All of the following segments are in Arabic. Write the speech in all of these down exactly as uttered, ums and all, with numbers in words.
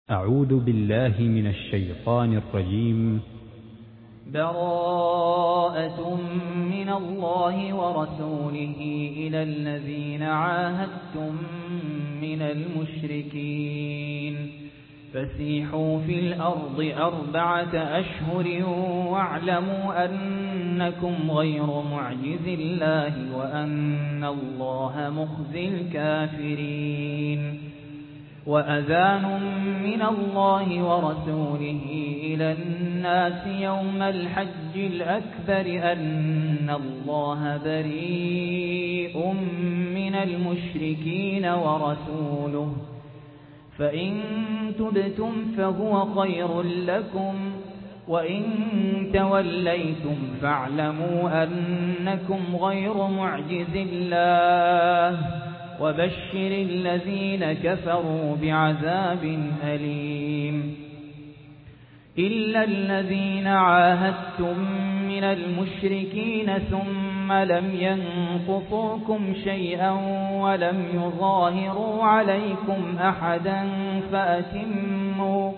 أعوذ بالله من الشيطان الرجيم. براءة من الله ورسوله إلى الذين عاهدتم من المشركين فسيحوا في الأرض أربعة أشهر واعلموا أنكم غير معجز الله وأن الله مخزي الكافرين. وأذان من الله ورسوله إلى الناس يوم الحج الأكبر أن الله بريء من المشركين ورسوله فإن تبتم فهو خير لكم وإن توليتم فاعلموا أنكم غير معجز الله وبشر الذين كفروا بعذاب أليم. إلا الذين عاهدتم من المشركين ثم لم ينقصوكم شيئا ولم يظاهروا عليكم أحدا فأتموا,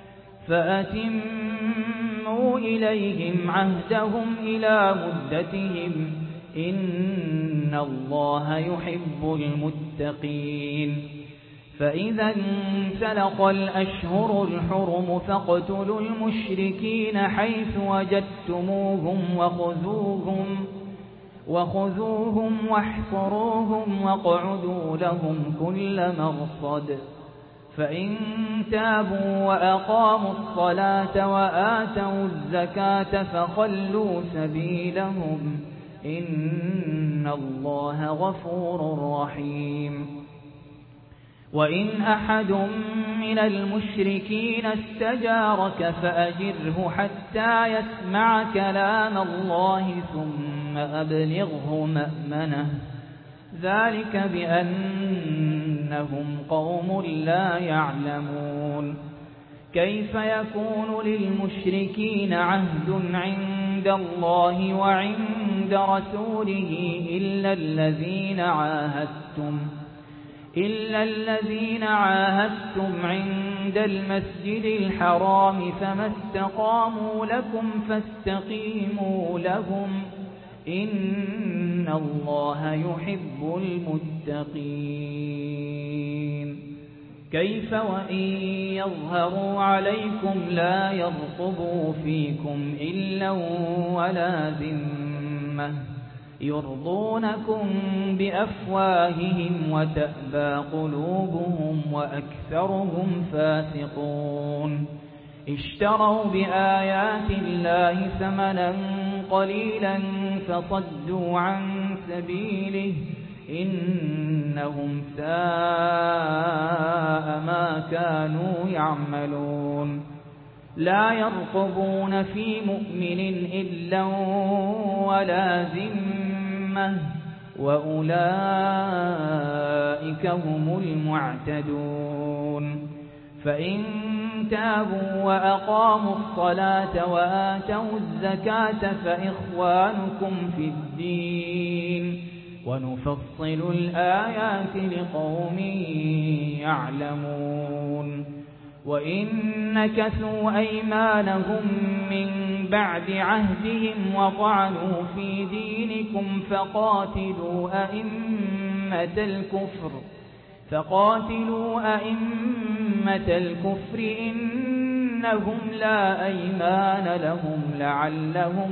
فأتموا إليهم عهدهم إلى مدتهم إن الله يحب المتقين. فإذا انسلخ الأشهر الحرم فاقتلوا المشركين حيث وجدتموهم وخذوهم, وخذوهم واحصروهم واقعدوا لهم كل مرصد. فإن تابوا وأقاموا الصلاة وآتوا الزكاة فخلوا سبيلهم إن الله غفور رحيم. وإن أحد من المشركين استجارك فأجره حتى يسمع كلام الله ثم أبلغه مأمنه ذلك بأنهم قوم لا يعلمون. كيف يكون للمشركين عهد عند الله وعند رسوله إلا الذين عاهدتم إلا الذين عاهدتم عند المسجد الحرام فما استقاموا لكم فاستقيموا لهم إن الله يحب المتقين. كيف وإن يظهروا عليكم لا يرقبوا فيكم إلا ولا ذمة يرضونكم بأفواههم وتأبى قلوبهم وأكثرهم فاسقون. اشتروا بآيات الله ثمنا قليلا فصدوا عن سبيله إنهم ساء ما كانوا يعملون. لا يرقبون في مؤمن إلا ولا ذمة وأولئك هم المعتدون. فإن تابوا وأقاموا الصلاة وآتوا الزكاة فإخوانكم في الدين ونفصل الآيات لقوم يعلمون. وإن نكثوا أيمانهم من بعد عهدهم وطعنوا في دينكم فقاتلوا أئمة الكفر فقاتلوا أئمة الكفر إنهم لا أيمان لهم لعلهم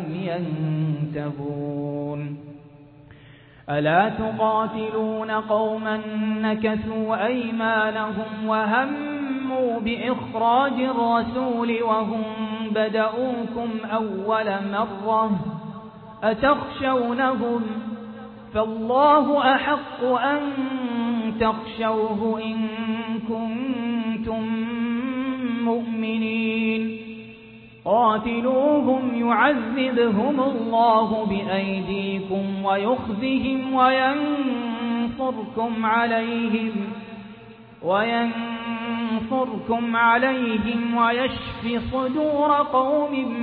ينتهون. ألا تقاتلون قوما نكثوا أيمانهم وهموا بإخراج الرسول وهم بدؤوكم أول مرة أتخشونهم فالله أحق أن تخشوه إن كنتم مؤمنين. قاتلوهم يعذبهم الله بأيديكم ويخزهم وينصركم عليهم وينصركم عليهم ويشفي صدور قوم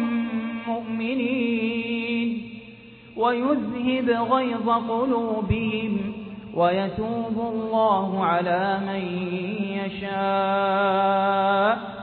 مؤمنين ويذهب غيظ قلوبهم ويتوب الله على من يشاء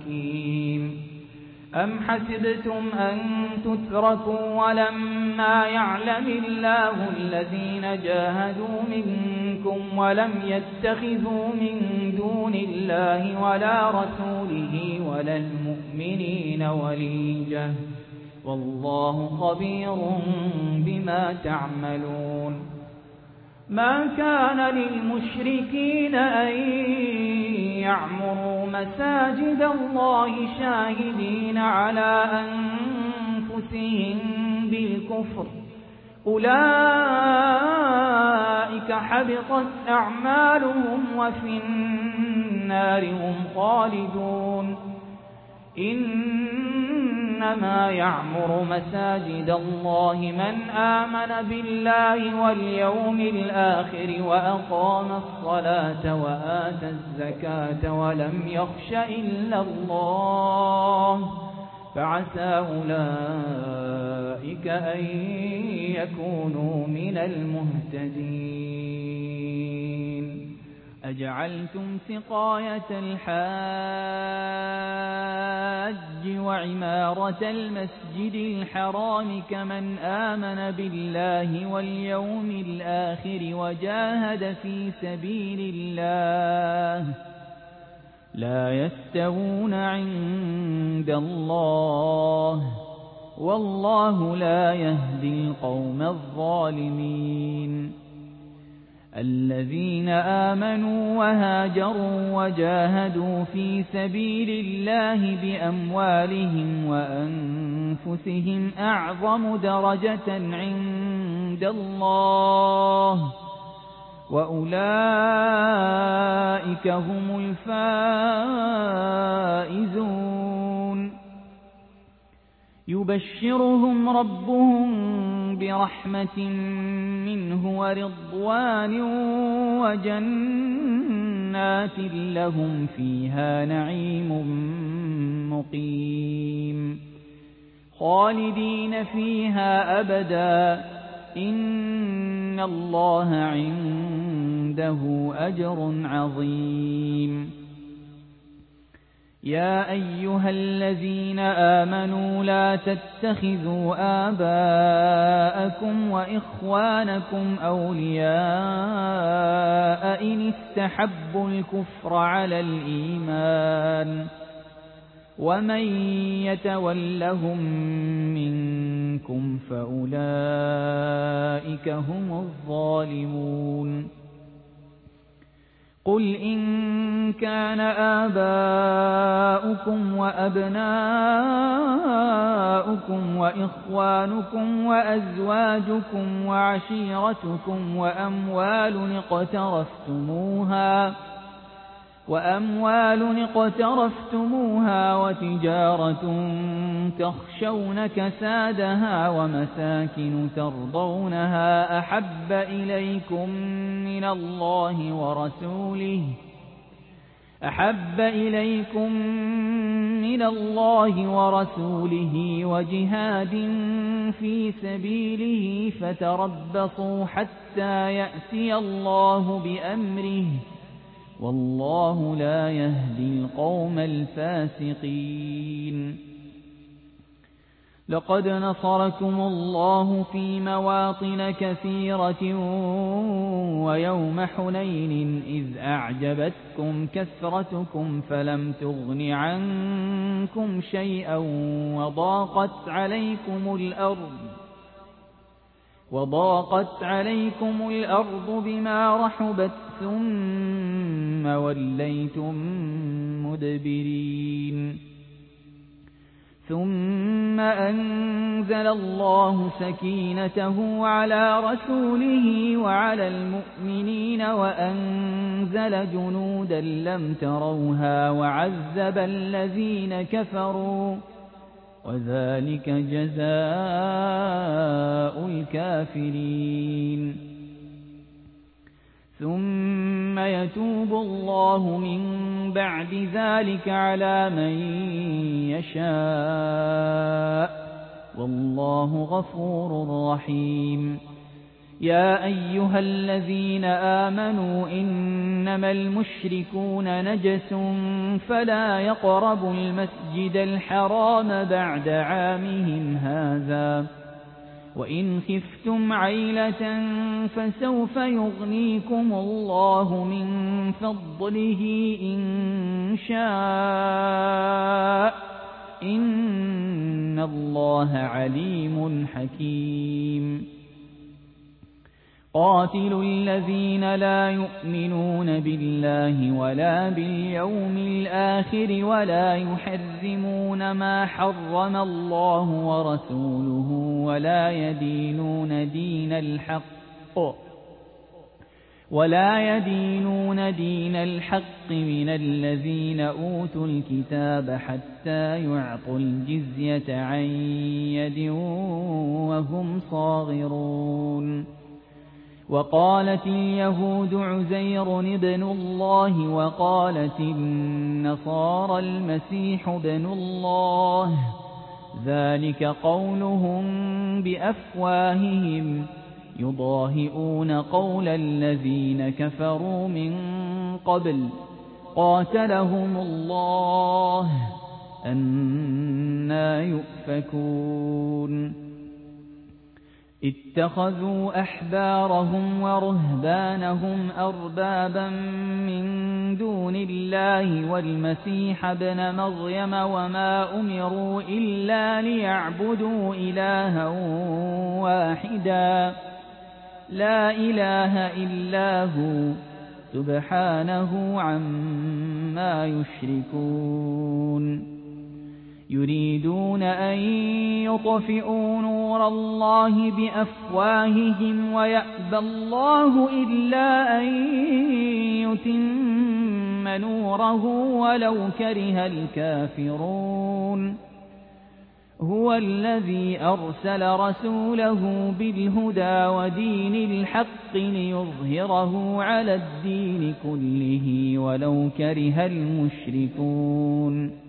حكيم أم حسبتم أن تتركوا ولما يعلم الله الذين جاهدوا منكم ولم يتخذوا من دون الله ولا رسوله ولا المؤمنين وليجة والله خبير بما تعملون ما كان للمشركين أن يعمروا مساجد الله شاهدين على أنفسهم بالكفر أولئك حبطت أعمالهم وفي النار هم خالدون إنما يعمر مساجد الله من آمن بالله واليوم الآخر وأقام الصلاة وآتى الزكاة ولم يخش إلا الله فعسى أولئك أن يكونوا من المهتدين أجعلتم سقاية الحاج وعمارة المسجد الحرام كمن آمن بالله واليوم الآخر وجاهد في سبيل الله لا يستوون عند الله والله لا يهدي القوم الظالمين الذين آمنوا وهاجروا وجاهدوا في سبيل الله بأموالهم وأنفسهم أعظم درجة عند الله وأولئك هم الفائزون يبشرهم ربهم برحمة منه ورضوان وجنات لهم فيها نعيم مقيم خالدين فيها أبدا إن الله عنده أجر عظيم يا أيها الذين آمنوا لا تتخذوا آباءكم وإخوانكم أولياء إن استحبوا الكفر على الإيمان ومن يتولهم منكم فأولئك هم الظالمون قل إن كان آباؤكم وأبناؤكم وإخوانكم وأزواجكم وعشيرتكم وأموال اقترفتموها وأموال اقترفتموها وتجارة تخشون كسادها ومساكن ترضونها أحب إليكم من الله ورسوله أحب إليكم من الله ورسوله وجهاد في سبيله فتربصوا حتى يأتي الله بأمره والله لا يهدي القوم الفاسقين لقد نصركم الله في مواطن كثيرة ويوم حنين إذ أعجبتكم كثرتكم فلم تغن عنكم شيئا وضاقت عليكم الأرض وضاقت عليكم الأرض بما رحبت ثم وليتم مدبرين ثم أنزل الله سكينته على رسوله وعلى المؤمنين وأنزل جنودا لم تروها وعذب الذين كفروا وذلك جزاء الكافرين ثم يتوب الله من بعد ذلك على من يشاء والله غفور رحيم يا أيها الذين آمنوا إنما المشركون نجس فلا يقربوا المسجد الحرام بعد عامهم هذا وإن خفتم عيلة فسوف يغنيكم الله من فضله إن شاء إن الله عليم حكيم قاتلوا الذين لا يؤمنون بالله ولا باليوم الآخر ولا يحرمون ما حرم الله ورسوله ولا يدينون دين الحق ولا يدينون دين الحق من الذين أوتوا الكتاب حتى يعطوا الجزية عن يد وهم صاغرون وقالت اليهود عزير ابن الله وقالت النصارى المسيح ابن الله ذلك قولهم بأفواههم يضاهئون قول الذين كفروا من قبل قاتلهم الله أنى يؤفكون اتخذوا أحبارهم ورهبانهم أربابا من دون الله والمسيح ابن مريم وما أمروا إلا ليعبدوا إلها واحدا لا إله إلا هو سبحانه عما يشركون يريدون أن يطفئوا نور الله بأفواههم ويأبى الله إلا أن يتم نوره ولو كره الكافرون هو الذي أرسل رسوله بالهدى ودين الحق ليظهره على الدين كله ولو كره المشركون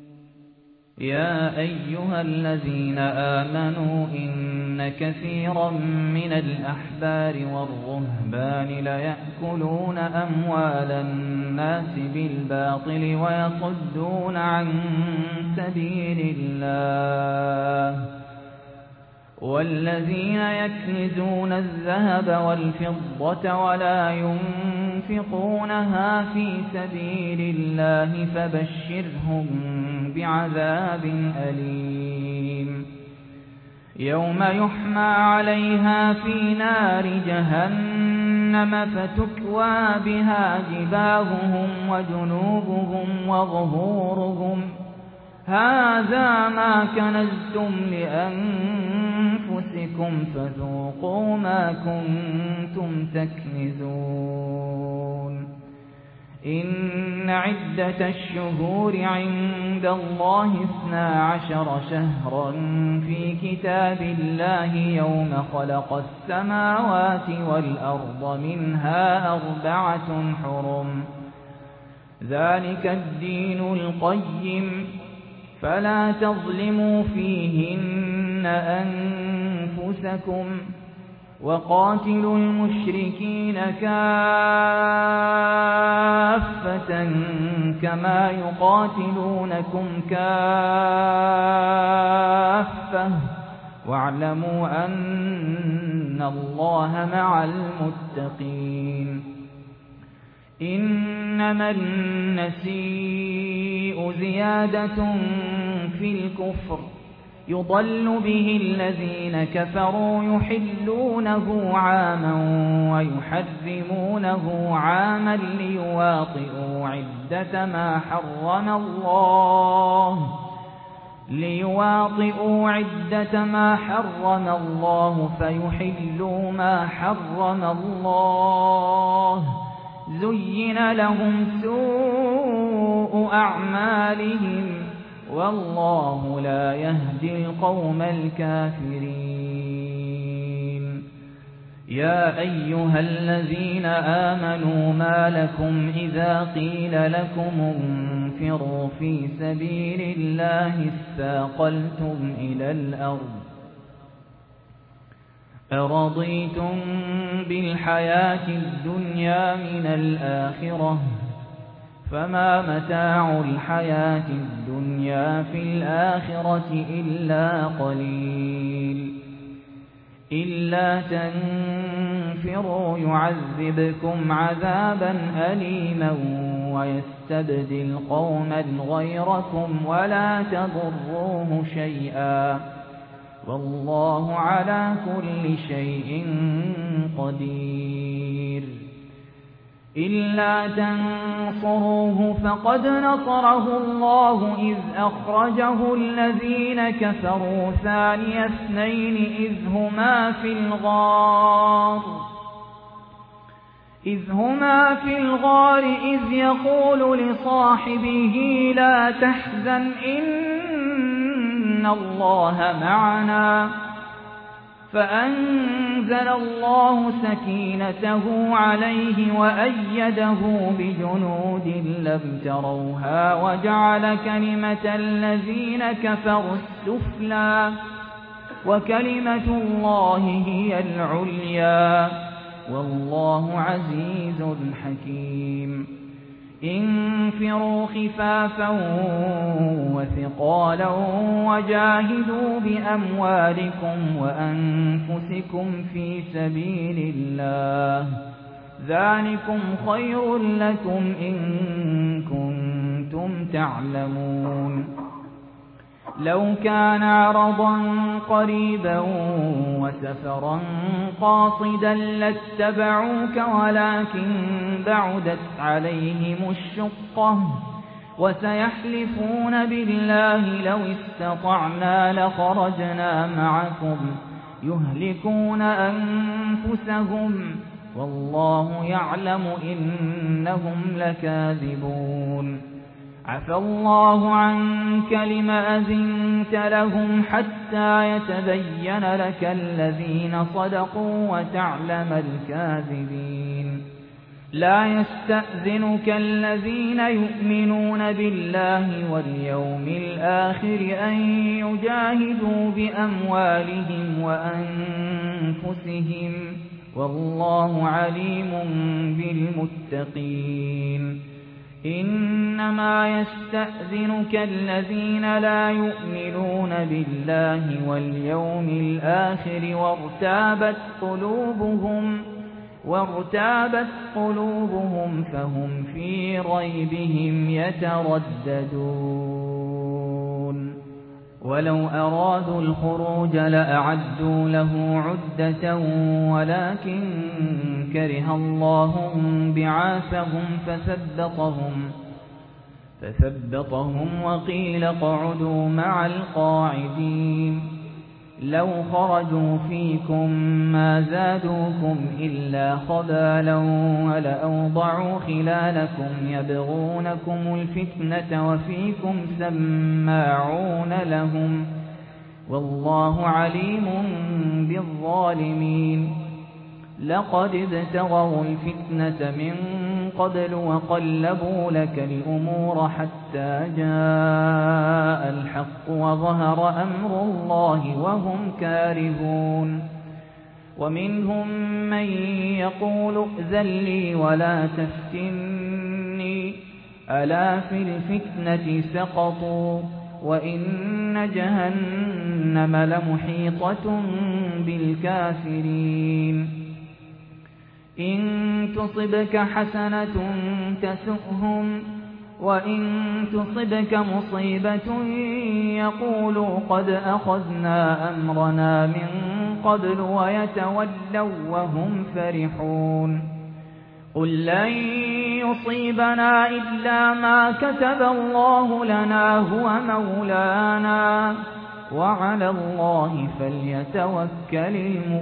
يا أيها الذين آمنوا إن كثيرا من الأحبار والرهبان ليأكلون أموال الناس بالباطل ويصدون عن سبيل الله والذين يكنزون الذهب والفضة ولا ينفقونها في سبيل الله فبشرهم بعذاب أليم يوم يحمى عليها في نار جهنم فتكوى بها جباههم وجنوبهم وظهورهم هذا ما كنزتم لأنفسكم فذوقوا ما كنتم تكنزون إن عدة الشهور عند الله اثنا عشر شهرا في كتاب الله يوم خلق السماوات والأرض منها أربعة حرم ذلك الدين القيم فلا تظلموا فيهن أنفسكم وقاتلوا المشركين كافة كما يقاتلونكم كافة واعلموا أن الله مع المتقين إنما النسيء زيادة في الكفر يضل به الذين كفروا يحلونه عاما ويحرمونه عاما ليواطئوا عدة ما حرم الله ليواطئوا عدة ما حرم الله فيحلوا ما حرم الله زين لهم سوء أعمالهم والله لا يهدي القوم الكافرين يا أيها الذين آمنوا ما لكم إذا قيل لكم انفروا في سبيل الله اثاقلتم إلى الأرض أرضيتم بالحياة الدنيا من الآخرة فما متاع الحياة الدنيا في الآخرة إلا قليل إلا تنفروا يعذبكم عذابا أليما ويستبدل قوما غيركم ولا تضروه شيئا والله على كل شيء قدير إلا تنصروه فقد نصره الله إذ أخرجه الذين كفروا ثاني اثنين إذ هما في الغار إذ هما في الغار إذ يقول لصاحبه لا تحزن إن الله معنا فأنزل الله سكينته عليه وأيده بجنود لم تروها وجعل كلمة الذين كفروا السفلى وكلمة الله هي العليا والله عزيز حكيم انفروا خفافا وثقالا وجاهدوا بأموالكم وأنفسكم في سبيل الله ذلكم خير لكم إن كنتم تعلمون لو كان عرضا قريبا وسفرا قاصدا لاتبعوك ولكن بعدت عليهم الشقة وسيحلفون بالله لو استطعنا لخرجنا معكم يهلكون أنفسهم والله يعلم إنهم لكاذبون عفى الله عنك لم أذنت لهم حتى يتبين لك الذين صدقوا وتعلم الكاذبين لا يستأذنك الذين يؤمنون بالله واليوم الآخر أن يجاهدوا بأموالهم وأنفسهم والله عليم بالمتقين إنما يستأذنك الذين لا يؤمنون بالله واليوم الآخر وارتابت قلوبهم وارتابت قلوبهم فهم في ريبهم يترددون ولو أرادوا الخروج لأعدوا له عدة ولكن كره الله بعاثهم فثبطهم فثبطهم وقيل اقعدوا مع القاعدين لو خرجوا فيكم ما زادوكم إلا خبالا ولأوضعوا خلالكم يبغونكم الفتنة وفيكم سماعون لهم والله عليم بالظالمين لقد ابتغوا الفتنة من قبل وقلبوا لك الأمور حتى جاء الحق وظهر أمر الله وهم كارهون ومنهم من يقول ائذن لي ولا تفتني ألا في الفتنة سقطوا وإن جهنم لمحيطة بالكافرين إن تصبك حسنة تسؤهم وإن تصبك مصيبة يقولوا قد أخذنا أمرنا من قبل ويتولوا وهم فرحون قل لن يصيبنا إلا ما كتب الله لنا هو مولانا وعلى الله فليتوكل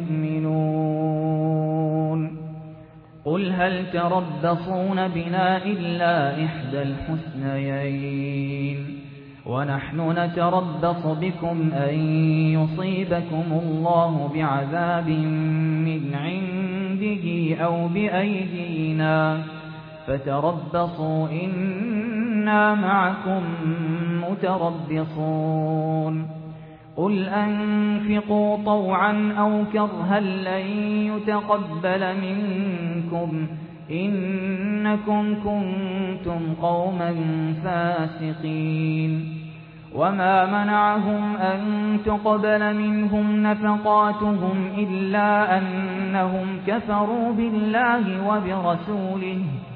المؤمنون قل هل تربصون بنا إلا إحدى الحسنيين ونحن نتربص بكم أن يصيبكم الله بعذاب من عنده أو بأيدينا فتربصوا إنا معكم متربصون قل أنفقوا طوعا أو كرها لن يتقبل منكم إنكم كنتم قوما فاسقين وما منعهم أن تقبل منهم نفقاتهم إلا أنهم كفروا بالله وبرسوله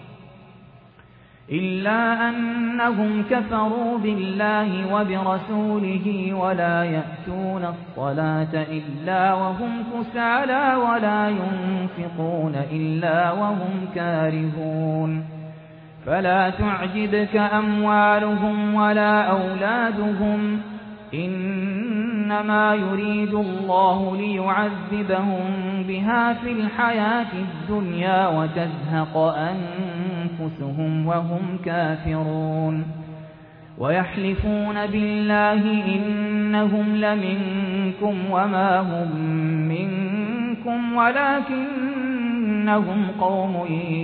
إلا أنهم كفروا بالله وبرسوله ولا يأتون الصلاة إلا وهم كسالى ولا ينفقون إلا وهم كارهون فلا تعجبك أموالهم ولا أولادهم إنما يريد الله ليعذبهم بها في الحياة الدنيا وتزهق أنفسهم وهم كافرون ويحلفون بالله إنهم لمنكم وما هم منكم ولكنهم قوم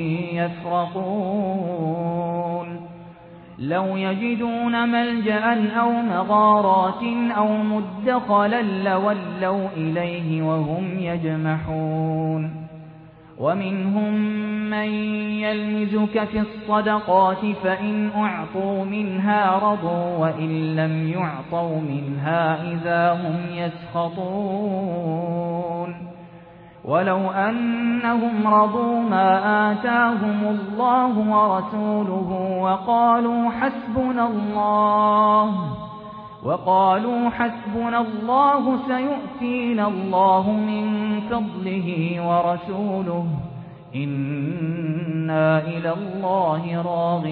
يفرقون لو يجدون ملجأ أو مغارات أو مدخلا لولوا إليه وهم يجمحون ومنهم من يلمزك في الصدقات فإن أعطوا منها رضوا وإن لم يعطوا منها إذا هم يسخطون ولو أنهم رضوا ما آتاهم الله ورسوله وقالوا حسبنا الله وقالوا حسبنا الله سيؤتينا الله من فضله ورسوله إنا إلى الله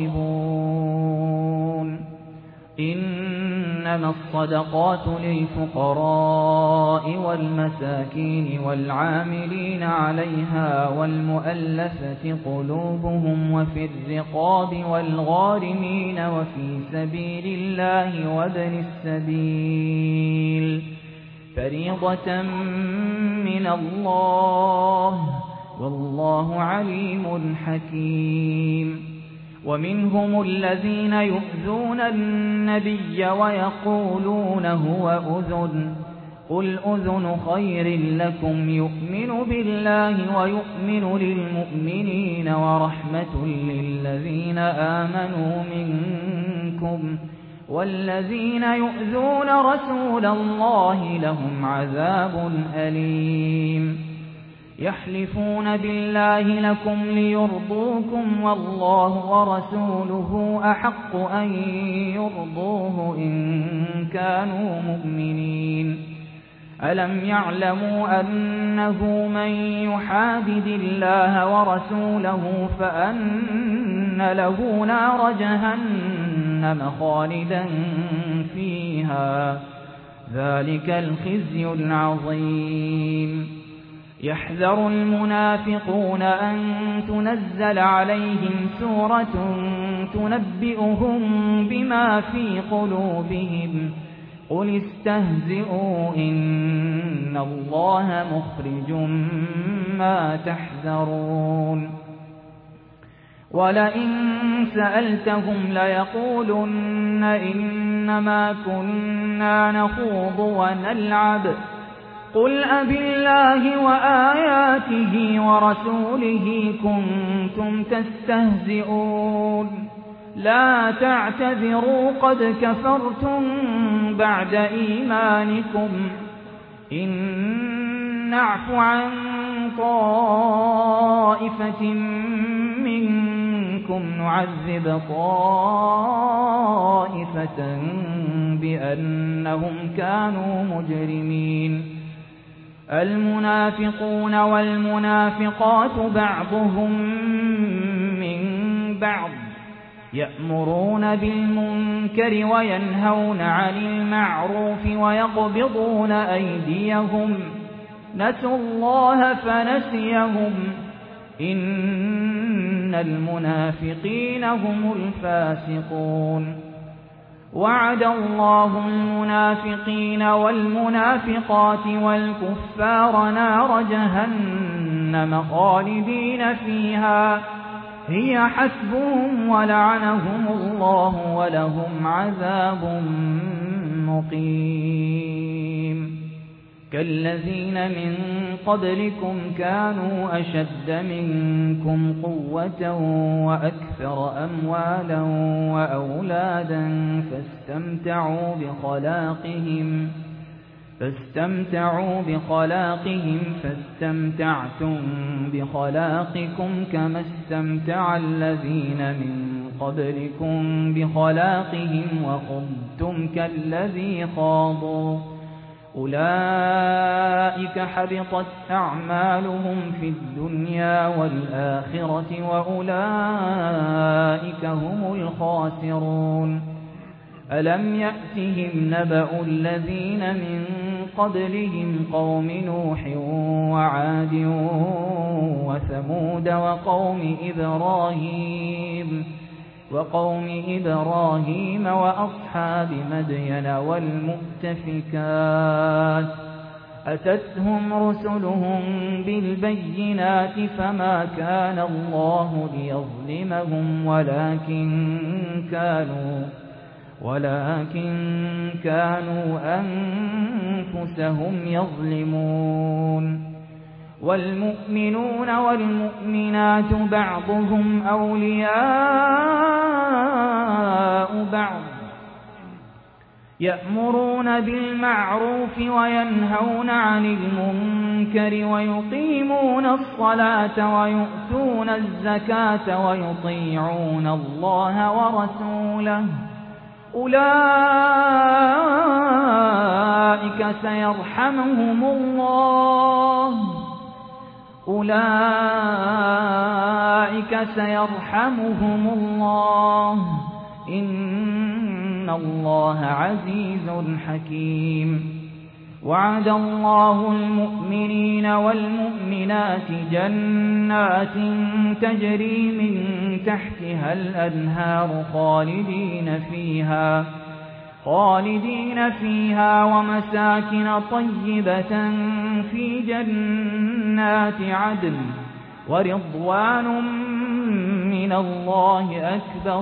راغبون إنما الصدقات للفقراء والمساكين والعاملين عليها والمؤلفة قلوبهم وفي الرقاب والغارمين وفي سبيل الله وابن السبيل فريضة من الله والله عليم حكيم ومنهم الذين يؤذون النبي ويقولون هو أذن قل أذن خير لكم يؤمن بالله ويؤمن للمؤمنين ورحمة للذين آمنوا منكم والذين يؤذون رسول الله لهم عذاب أليم يحلفون بالله لكم ليرضوكم والله ورسوله أحق أن يرضوه إن كانوا مؤمنين ألم يعلموا أنه من يحادد الله ورسوله فأن له نار جهنم خالدا فيها ذلك الخزي العظيم يحذر المنافقون أن تنزل عليهم سورة تنبئهم بما في قلوبهم قل استهزئوا إن الله مخرج ما تحذرون ولئن سألتهم ليقولن إنما كنا نخوض ونلعب قل أبالله وآياته ورسوله كنتم تستهزئون لا تعتذروا قد كفرتم بعد إيمانكم إن نعف عن طائفة منكم نعذب طائفة بأنهم كانوا مجرمين المنافقون والمنافقات بعضهم من بعض يأمرون بالمنكر وينهون عن المعروف ويقبضون أيديهم نسوا الله فنسيهم إن المنافقين هم الفاسقون وعد الله المنافقين والمنافقات والكفار نار جهنم خالدين فيها هي حسبهم ولعنهم الله ولهم عذاب مقيم كالذين من قبلكم كانوا أشد منكم قوة وأكثر أموالا وأولادا فاستمتعوا بخلاقهم فاستمتعوا بخلاقهم فاستمتعتم بخلاقكم كما استمتع الذين من قبلكم بخلاقهم وخضتم كالذي خاضوا أولئك حبطت أعمالهم في الدنيا والآخرة وأولئك هم الخاسرون ألم يأتهم نبأ الذين من قبلهم قوم نوح وعاد وثمود وقوم إبراهيم وقوم إبراهيم وأصحاب مدين والمؤتفكات أتتهم رسلهم بالبينات فما كان الله ليظلمهم ولكن كانوا ولكن كانوا أنفسهم يظلمون والمؤمنون والمؤمنات بعضهم أولياء بعض يأمرون بالمعروف وينهون عن المنكر ويقيمون الصلاة ويؤتون الزكاة ويطيعون الله ورسوله أولئك سيرحمهم الله أولئك سيرحمهم الله إن الله عزيز حكيم وعد الله المؤمنين والمؤمنات جنات تجري من تحتها الأنهار خالدين فيها خالدين فيها ومساكن طيبة في جنات عدن ورضوان من الله أكبر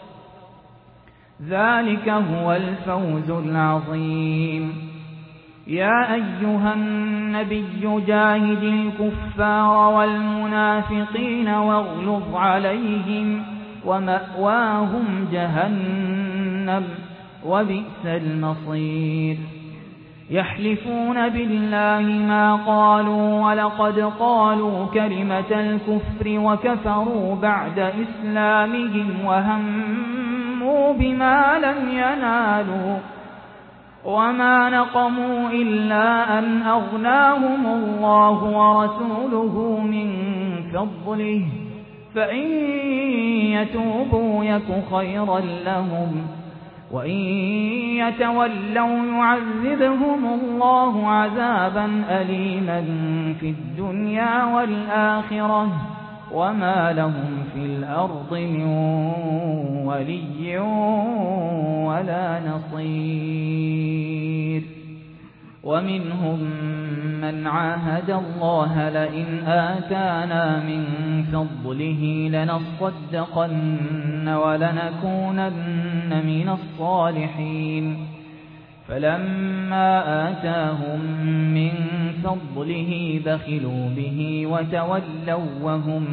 ذلك هو الفوز العظيم يا أيها النبي جاهد الكفار والمنافقين واغلظ عليهم ومأواهم جهنم وبئس المصير يحلفون بالله ما قالوا ولقد قالوا كلمة الكفر وكفروا بعد إسلامهم وهموا بما لم ينالوا وما نقموا إلا أن أغناهم الله ورسوله من فضله فإن يتوبوا يك خيرا لهم وإن يتولوا يعذبهم الله عذابا أليما في الدنيا والآخرة وما لهم في الأرض من ولي ولا نصير ومنهم من عاهد الله لئن آتانا من فضله لنصدقن ولنكونن من الصالحين فلما آتاهم من فضله بخلوا به وتولوا وهم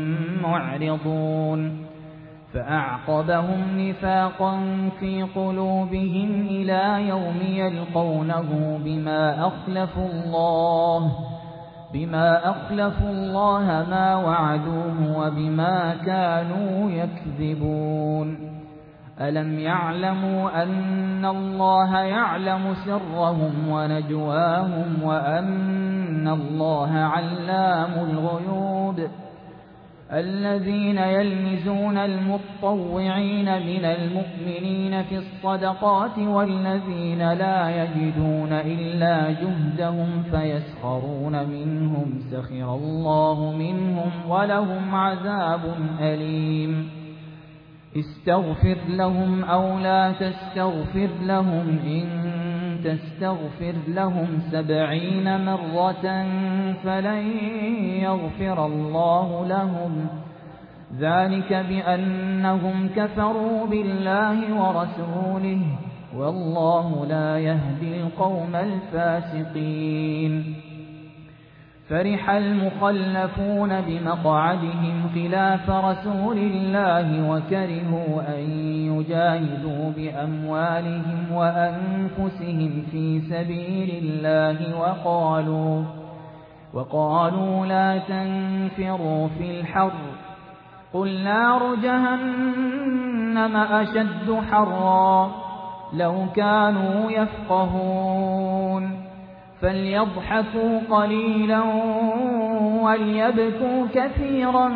معرضون فأعقبهم نفاقا في قلوبهم إلى يوم يلقونه بما أخلفوا الله بما أخلفوا الله ما وعدوه وبما كانوا يكذبون ألم يعلموا أن الله يعلم سرهم ونجواهم وأن الله علام الغيوب الذين يلمزون المتطوعين من المؤمنين في الصدقات والذين لا يجدون إلا جهدهم فيسخرون منهم سخر الله منهم ولهم عذاب أليم استغفر لهم أو لا تستغفر لهم إن تستغفر لهم سبعين مرة فلن يغفر الله لهم ذلك بأنهم كفروا بالله ورسوله والله لا يهدي القوم الفاسقين. فرح المخلفون بمقعدهم خلاف رسول الله وكرهوا أن يجاهدوا بأموالهم وأنفسهم في سبيل الله وقالوا وقالوا لا تنفروا في الحر قل نار جهنم أشد حرا لو كانوا يفقهون فليضحكوا قليلا وليبكوا كثيرا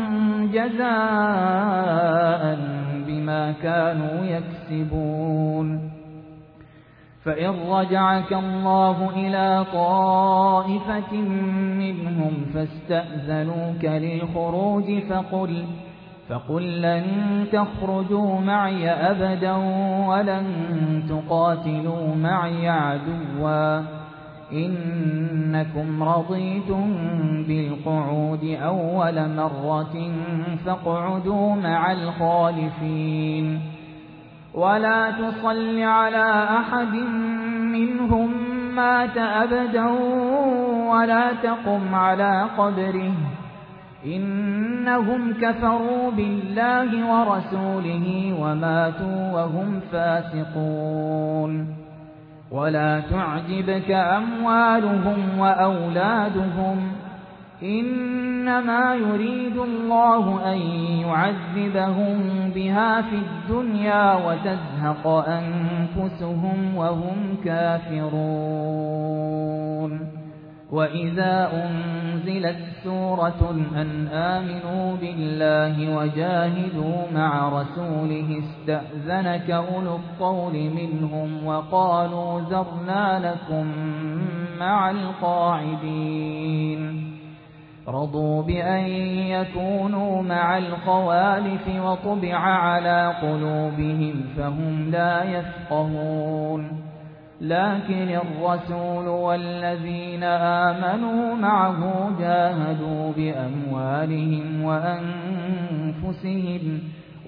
جزاء بما كانوا يكسبون. فإن رجعك الله إلى طائفة منهم فاستأذنوك للخروج فقل فقل لن تخرجوا معي أبدا ولن تقاتلوا معي عدوا إنكم رضيتم بالقعود أول مرة فاقعدوا مع الخالفين ولا تصل على أحد منهم مات أبدا ولا تقم على قبره إنهم كفروا بالله ورسوله وماتوا وهم فاسقون. ولا تعجبك أموالهم وأولادهم إنما يريد الله أن يعذبهم بها في الدنيا وتزهق أنفسهم وهم كافرون. وإذا أنزلت سورة أن آمنوا بالله وجاهدوا مع رسوله استأذنك أولو الطول منهم وقالوا ذرنا لكم مع القاعدين رضوا بأن يكونوا مع الخوالف وطبع على قلوبهم فهم لا يفقهون. لكن الرسول والذين آمنوا معه جاهدوا بأموالهم وأنفسهم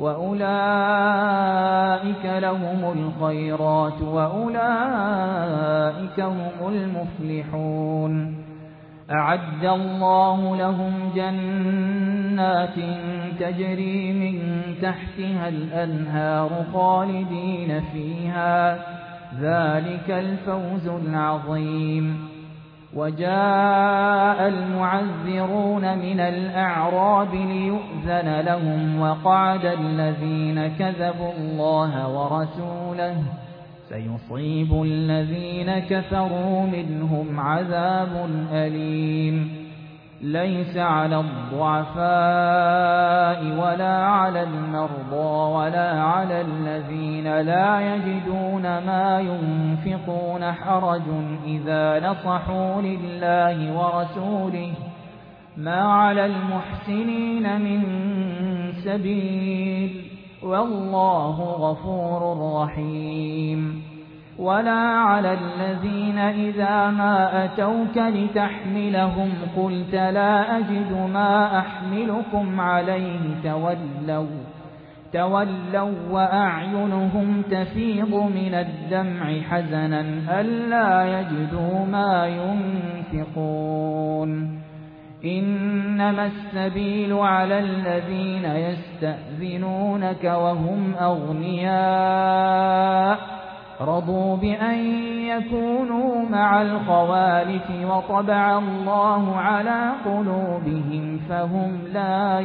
وأولئك لهم الخيرات وأولئك هم المفلحون. أعد الله لهم جنات تجري من تحتها الأنهار خالدين فيها ذلك الفوز العظيم. وجاء المعذرون من الأعراب ليؤذن لهم وقعد الذين كذبوا الله ورسوله سيصيب الذين كفروا منهم عذاب أليم. ليس على الضعفاء ولا على المرضى ولا على الذين لا يجدون ما ينفقون حرج إذا نصحوا لله ورسوله ما على المحسنين من سبيل والله غفور رحيم. ولا على الذين إذا ما أتوك لتحملهم قلت لا أجد ما أحملكم عليه تولوا تولوا وأعينهم تفيض من الدمع حزنا ألا يجدوا ما ينفقون. إنما السبيل على الذين يستأذنونك وهم أغنياء رضوا بأن يكونوا مع الخوالف وطبع الله على قلوبهم فهم لا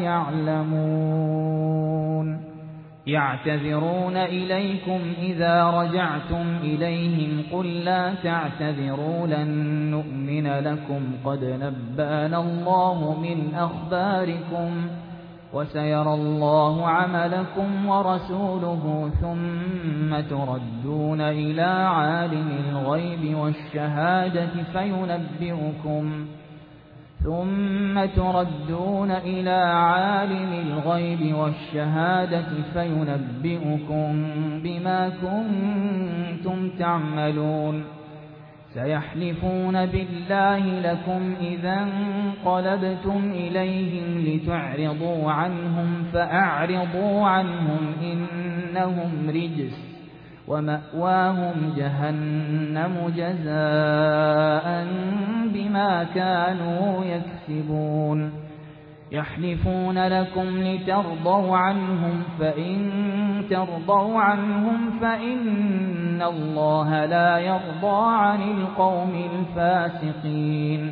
يعلمون. يعتذرون إليكم إذا رجعتم إليهم قل لا تعتذروا لن نؤمن لكم قد نبأنا الله من أخباركم وسيرى الله عملكم ورسوله ثم تردون إلى عالم الغيب والشهادة فينبئكم ثم تردون إلى عالم الغيب والشهادة فينبئكم بما كنتم تعملون. سيحلفون بالله لكم إذا انقلبتم إليهم لتعرضوا عنهم فأعرضوا عنهم إنهم رجس ومأواهم جهنم جزاء بما كانوا يكسبون يحلفون لكم لترضوا عنهم فإن ترضوا عنهم فإن الله لا يرضى عن القوم الفاسقين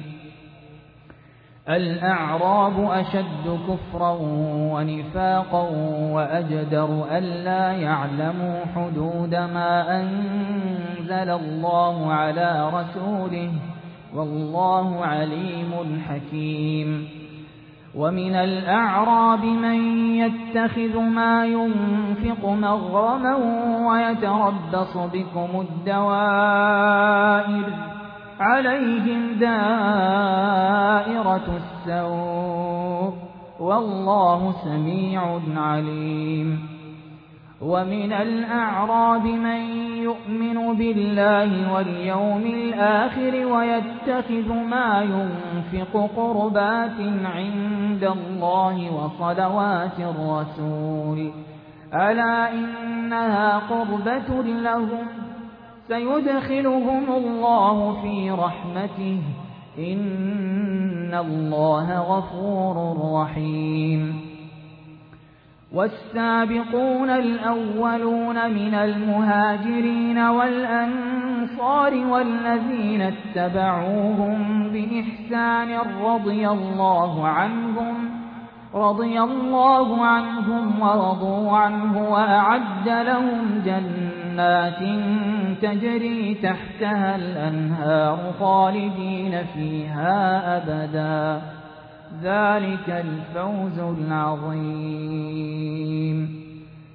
الأعراب أشد كفرا ونفاقا وأجدر ألا يعلموا حدود ما أنزل الله على رسوله والله عليم حكيم ومن الأعراب من يتخذ ما ينفق مغرما ويتربص بكم الدوائر عليهم دائرة السوء والله سميع عليم ومن الأعراب من يؤمن بالله واليوم الآخر ويتخذ ما ينفق قربات عند الله وصلوات الرسول ألا إنها قربة لهم سيدخلهم الله في رحمته إن الله غفور رحيم والسابقون الأولون من المهاجرين والأنصار والذين اتبعوهم بإحسان رضي الله عنهم رضي الله عنهم ورضوا عنه وأعد لهم جنات تجري تحتها الأنهار خالدين فيها أبدا ذلك الفوز العظيم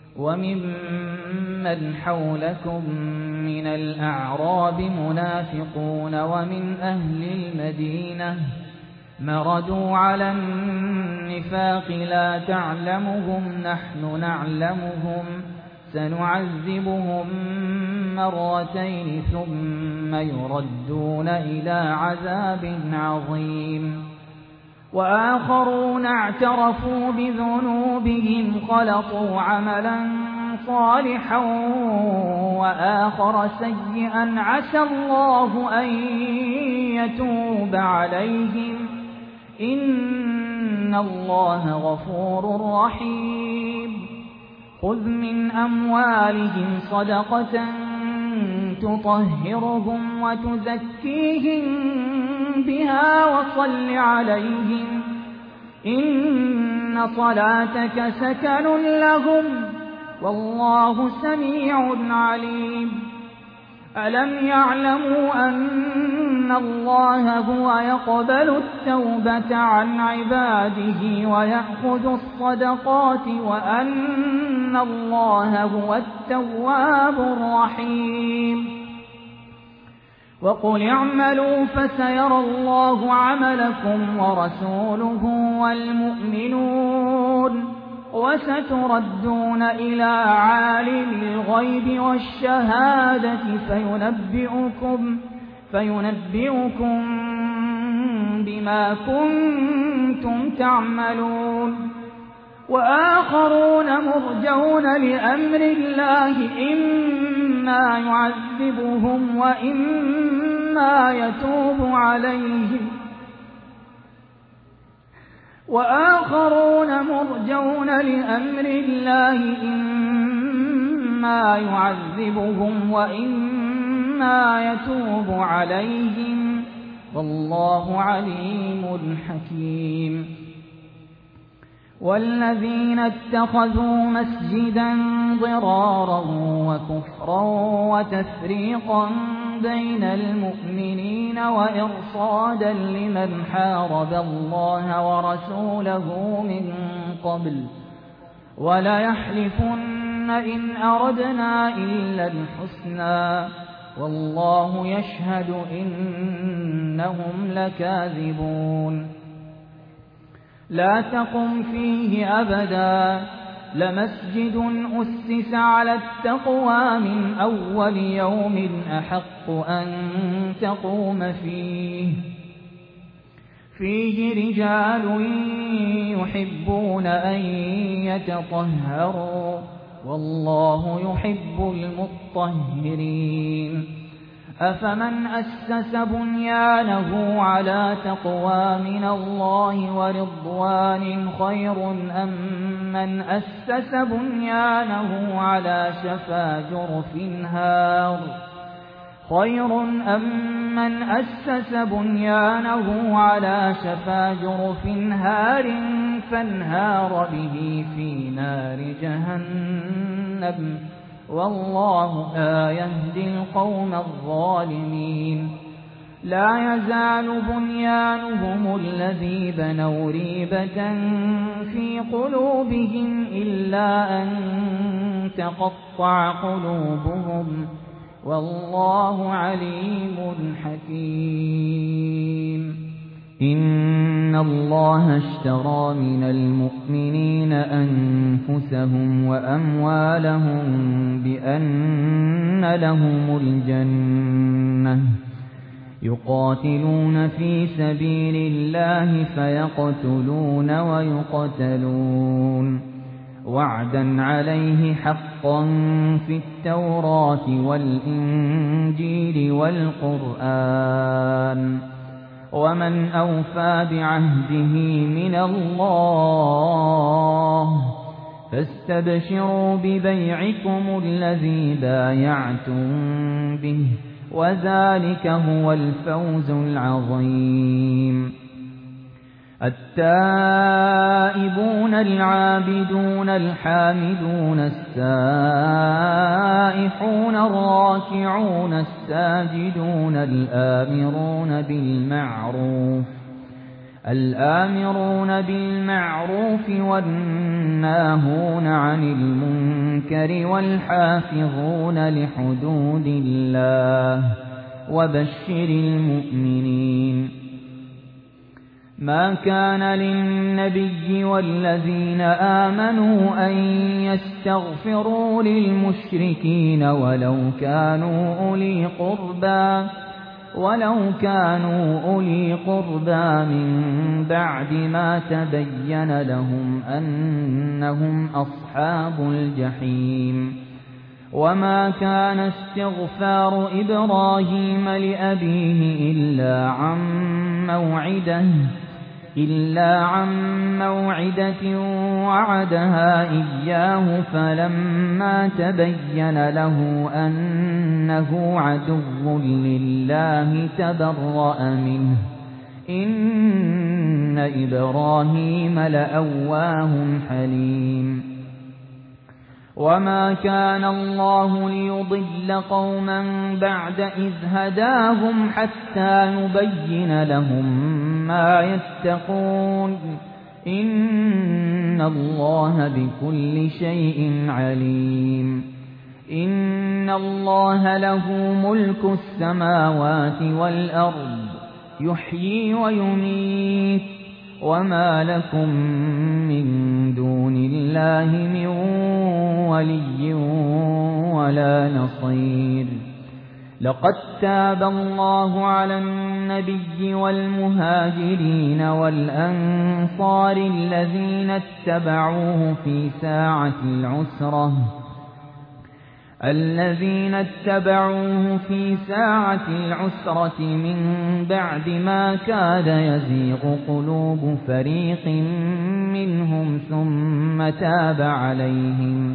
وممن حولكم من الأعراب منافقون ومن أهل المدينة مردوا على النفاق لا تعلمهم نحن نعلمهم سنعذبهم مرتين ثم يردون إلى عذاب عظيم وآخرون اعترفوا بذنوبهم خلطوا عملا صالحا وآخر سيئا عسى الله أن يتوب عليهم إن الله غفور رحيم خذ من أموالهم صدقة تطهرهم وتزكيهم بها وصل عليهم إن صلاتك سكن لهم والله سميع عليم ألم يعلموا أن الله هو يقبل التوبة عن عباده ويأخذ الصدقات وأن الله هو التواب الرحيم وقل اعملوا فسيرى الله عملكم ورسوله والمؤمنون وستردون إلى عالم الغيب والشهادة فينبئكم, فينبئكم بما كنتم تعملون وآخرون مرجون لأمر الله إما يعذبهم وإما يتوب عليهم وآخرون مرجون لأمر الله إما يعذبهم وإما يتوب عليهم والله عليم حكيم والذين اتخذوا مسجدا ضرارا وكفرا وتفريقا بين المؤمنين وإرصادا لمن حارب الله ورسوله من قبل وليحلفن إن أردنا إلا الحسنى والله يشهد إنهم لكاذبون لا تقم فيه أبدا لمسجد أسس على التقوى من أول يوم أحق أن تقوم فيه فيه رجال يحبون أن يتطهروا والله يحب المطهرين أفمن أسس بنيانه على تقوى من الله ورضوان خير أم من أسس بنيانه على شفا جرف هار خير أم من أسس بنيانه على شفا جرف هار فانهار به في نار جهنم والله لا يهدي القوم الظالمين لا يزال بنيانهم الذي بنوا ريبة في قلوبهم إلا أن تقطع قلوبهم والله عليم حكيم إن الله اشترى من المؤمنين أنفسهم وأموالهم بأن لهم الجنة يقاتلون في سبيل الله فيقتلون ويقتلون وعدا عليه حقا في التوراة والإنجيل والقرآن ومن أوفى بعهده من الله فاستبشروا ببيعكم الذي بايعتم به وذلك هو الفوز العظيم التائبون العابدون الحامدون السائحون الراكعون الساجدون الآمرون بالمعروف الآمرون بالمعروف والناهون عن المنكر والحافظون لحدود الله وبشر المؤمنين ما كان للنبي والذين آمنوا أن يستغفروا للمشركين ولو كانوا أولي قربى ولو كانوا أولي قربى من بعد ما تبين لهم أنهم أصحاب الجحيم وما كان استغفار إبراهيم لأبيه إلا عن موعده إلا عن موعدة وعدها إياه فلما تبين له أنه عدو لله تبرأ منه إن إبراهيم لأواه حليم وما كان الله ليضل قوما بعد إذ هداهم حتى يبين لهم ما يتقون إن الله بكل شيء عليم إن الله له ملك السماوات والأرض يحيي ويميت وما لكم من دون الله من ولي ولا نصير لقد تاب الله على النبي والمهاجرين والأنصار الذين اتبعوه في ساعة العسرة الذين اتبعوه في ساعة العسرة من بعد ما كاد يزيغ قلوب فريق منهم ثم تاب عليهم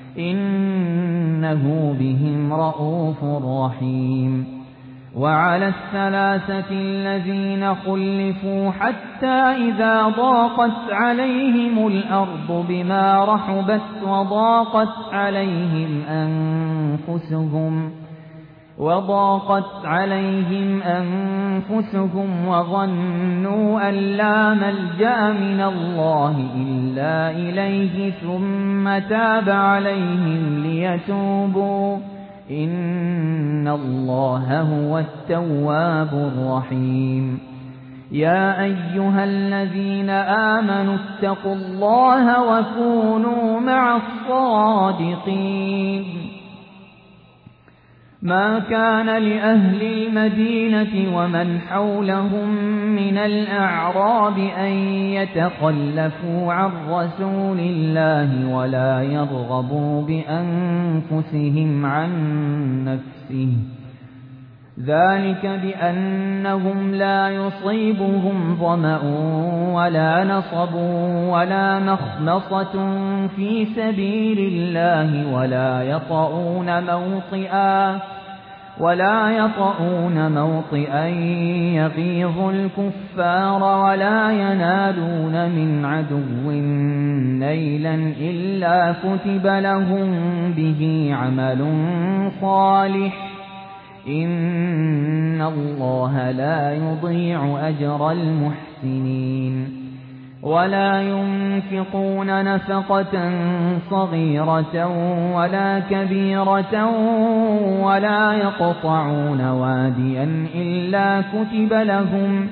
إنه بهم رءوف رحيم وعلى الثلاثة الذين خلفوا حتى إذا ضاقت عليهم الأرض بما رحبت وضاقت عليهم أنفسهم وضاقت عليهم أنفسهم وظنوا أن لا ملجأ من الله إلا إليه ثم تاب عليهم ليتوبوا إن الله هو التواب الرحيم يا أيها الذين آمنوا اتقوا الله وكونوا مع الصادقين ما كان لأهل المدينة ومن حولهم من الأعراب أن يتخلفوا عن رسول الله ولا يرغبوا بأنفسهم عن نفسه، ذلك بأنهم لا يصيبهم ظمأ ولا نصب ولا مخمصة في سبيل الله ولا يطؤون موطئا ولا يطؤون موطئا يغيظ الكفار ولا ينالون من عدو نيلا إلا كتب لهم به عمل صالح، إن الله لا يضيع أجر المحسنين. ولا ينفقون نفقة صغيرة ولا كبيرة ولا يقطعون واديا إلا كتب لهم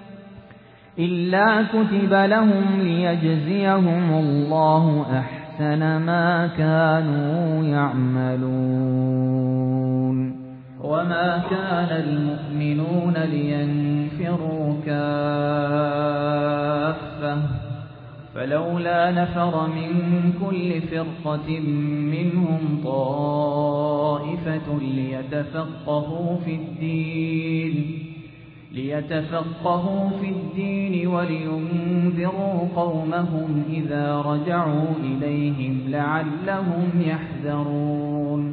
إلا كتب لهم ليجزيهم الله أحسن ما كانوا يعملون. وما كان المؤمنون لينفروا كافة، فلولا نفر من كل فرقة منهم طائفة ليتفقهوا في الدين ليتفقهوا في الدين ولينذروا قومهم إذا رجعوا إليهم لعلهم يحذرون.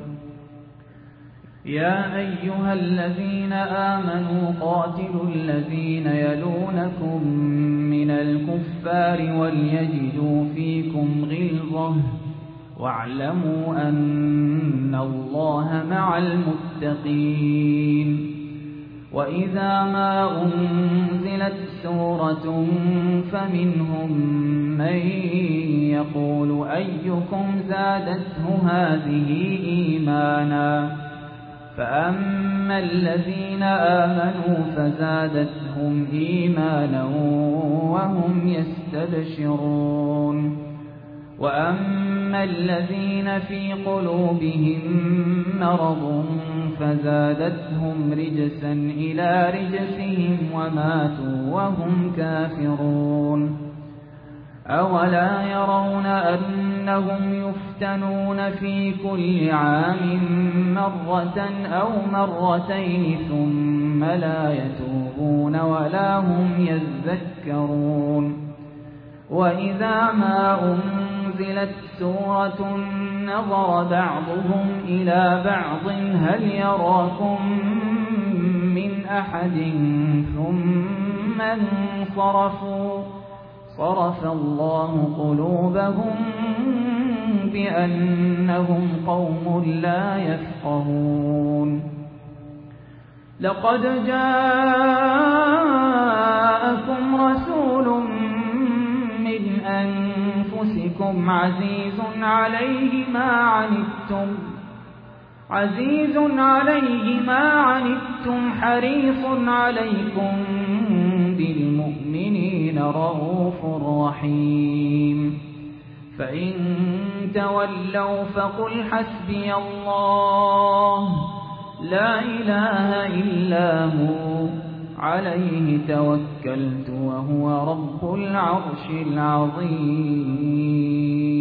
يا أيها الذين آمنوا قاتلوا الذين يلونكم من الكفار وليجدوا فيكم غلظة واعلموا أن الله مع المتقين. وإذا ما أنزلت سورة فمنهم من يقول أيكم زادته هذه إيمانا، فأما الذين آمنوا فزادتهم إيمانا وهم يستبشرون، وأما الذين في قلوبهم مرض فزادتهم رجسا إلى رجسهم وماتوا وهم كافرون. أولا يرون أنهم يفتنون في كل عام مرة أو مرتين ثم لا يتوبون ولا هم يذكرون. وإذا ما أنزلت سورة نظر بعضهم إلى بعض هل يراكم من أحد ثم انصرفوا صرف الله قلوبهم بأنهم قوم لا يفقهون. لقد جاءكم رسول من أنفسكم عزيز عليه ما عنتم عزيز عليه ما عنتم حريص عليكم بالمؤمنين رؤوف رحيم. فإن تولوا فقل حسبي الله لا إله إلا هو عليه توكلت وهو رب العرش العظيم.